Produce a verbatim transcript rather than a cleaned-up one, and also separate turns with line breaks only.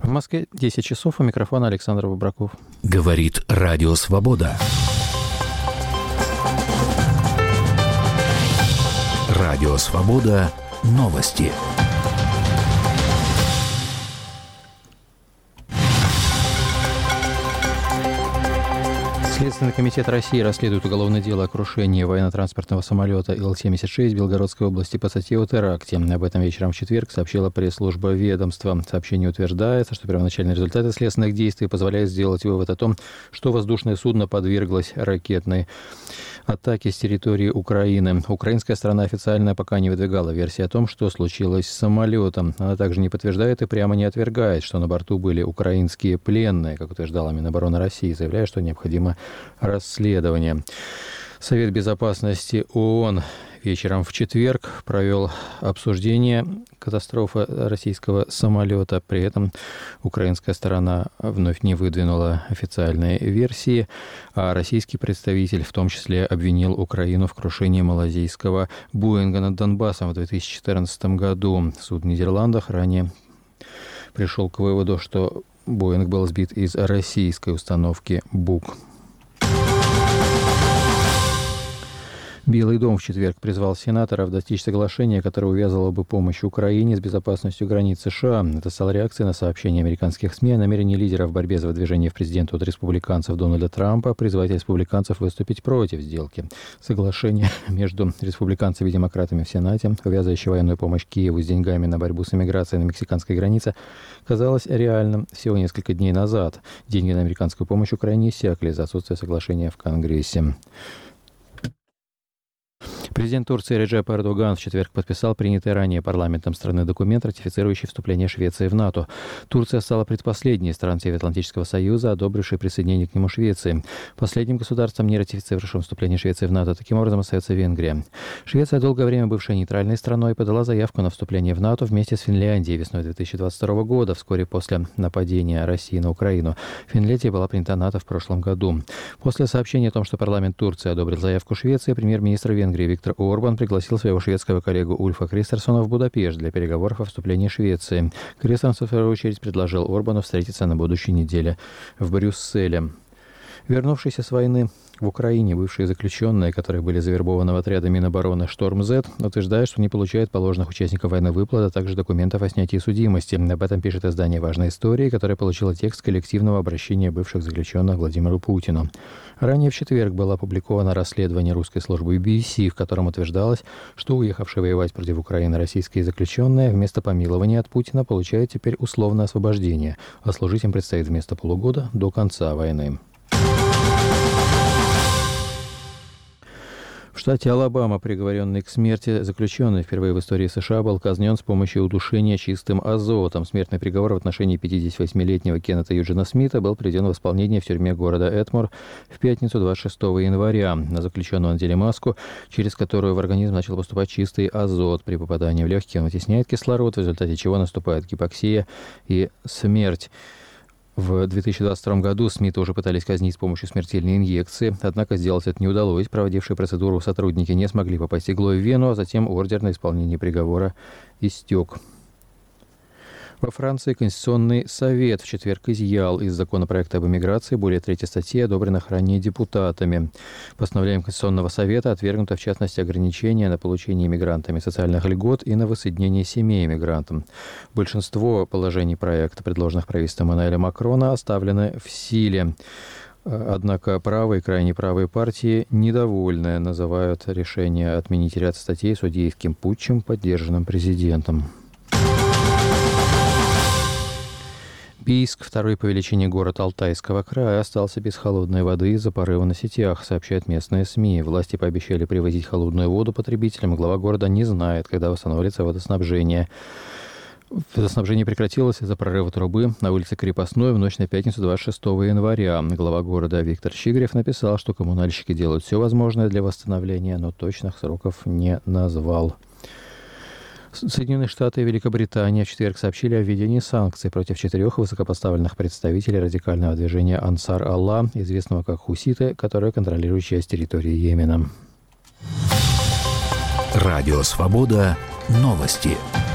В Москве десять часов, у микрофона Александр Выбраков.
Говорит Радио Свобода. Радио Свобода. Новости.
Следственный комитет России расследует уголовное дело о крушении военно-транспортного самолета Ил семьдесят шесть в Белгородской области по статье о теракте. Об этом вечером в четверг сообщила пресс-служба ведомства. В сообщении утверждается, что первоначальные результаты следственных действий позволяют сделать вывод о том, что воздушное судно подверглось ракетной атаке с территории Украины. Украинская сторона официально пока не выдвигала версии о том, что случилось с самолетом. Она также не подтверждает и прямо не отвергает, что на борту были украинские пленные, как утверждала Минобороны России, заявляя, что необходимо расследование. Совет безопасности ООН вечером в четверг провел обсуждение катастрофы российского самолета. При этом украинская сторона вновь не выдвинула официальной версии, а российский представитель в том числе обвинил Украину в крушении малазийского Боинга над Донбассом в две тысячи четырнадцатом году. Суд в Нидерландах ранее пришел к выводу, что Боинг был сбит из российской установки Бук. Белый дом в четверг призвал сенаторов достичь соглашения, которое увязывало бы помощь Украине с безопасностью границ США. Это стало реакцией на сообщение американских СМИ о намерении лидера в борьбе за выдвижение в президенты от республиканцев Дональда Трампа призвать республиканцев выступить против сделки. Соглашение между республиканцами и демократами в Сенате, увязывающее военную помощь Киеву с деньгами на борьбу с иммиграцией на мексиканской границе, казалось реальным всего несколько дней назад. Деньги на американскую помощь Украине иссякли из-за отсутствия соглашения в Конгрессе. Президент Турции Реджеп Эрдоган в четверг подписал принятый ранее парламентом страны документ, ратифицирующий вступление Швеции в НАТО. Турция стала предпоследней страной Североатлантического союза, одобрившей присоединение к нему Швеции. Последним государством, не ратифицировавшим вступление Швеции в НАТО, таким образом остается Венгрия. Швеция, долгое время бывшая нейтральной страной, подала заявку на вступление в НАТО вместе с Финляндией весной две тысячи двадцать второго года, вскоре после нападения России на Украину. Финляндия была принята НАТО в прошлом году. После сообщения о том, что парламент Турции одобрил заявку Швеции, премьер-министр Венгрии Виктор Орбан пригласил своего шведского коллегу Ульфа Кристерсона в Будапешт для переговоров о вступлении Швеции. Кристерсон, в свою очередь, предложил Орбану встретиться на будущей неделе в Брюсселе. Вернувшиеся с войны в Украине бывшие заключенные, которые были завербованы в отряды Минобороны «Шторм-З», утверждают, что не получают положенных участников войны выплат, а также документов о снятии судимости. Об этом пишет издание «Важная история», которое получило текст коллективного обращения бывших заключенных Владимиру Путину. Ранее в четверг было опубликовано расследование русской службы би би си, в котором утверждалось, что уехавшие воевать против Украины российские заключенные вместо помилования от Путина получают теперь условное освобождение, а служить им предстоит вместо полугода до конца войны. В штате Алабама приговоренный к смерти заключенный впервые в истории США был казнен с помощью удушения чистым азотом. Смертный приговор в отношении пятидесятивосьмилетнего Кеннета Юджина Смита был приведен в исполнение в тюрьме города Эдмор в пятницу двадцать шестого января. На заключенного надели маску, через которую в организм начал поступать чистый азот. При попадании в легкие он вытесняет кислород, в результате чего наступает гипоксия и смерть. В две тысячи двадцать втором году Смита уже пытались казнить с помощью смертельной инъекции, однако сделать это не удалось. Проводившие процедуру сотрудники не смогли попасть иглой в вену, а затем ордер на исполнение приговора истек. Во Франции Конституционный совет в четверг изъял из законопроекта об иммиграции более трети статей, одобренных ранее депутатами. Постановлением Конституционного совета отвергнуто, в частности, ограничения на получение иммигрантами социальных льгот и на воссоединение семей иммигрантам. Большинство положений проекта, предложенных правительством Эммануэля Макрона, оставлены в силе. Однако правые и крайне правые партии недовольны, называют решение отменить ряд статей судейским путчем, поддержанным президентом. Бийск, второй по величине город Алтайского края, остался без холодной воды из-за порыва на сетях, сообщают местные СМИ. Власти пообещали привозить холодную воду потребителям. Глава города не знает, когда восстановится водоснабжение. Водоснабжение прекратилось из-за прорыва трубы на улице Крепостной в ночь на пятницу двадцать шестого января. Глава города Виктор Щигрев написал, что коммунальщики делают все возможное для восстановления, но точных сроков не назвал. Соединенные Штаты и Великобритания в четверг сообщили о введении санкций против четырех высокопоставленных представителей радикального движения Ансар Аллах, известного как хуситы, которые контролируют часть территории Йемена.
Радио Свобода. Новости.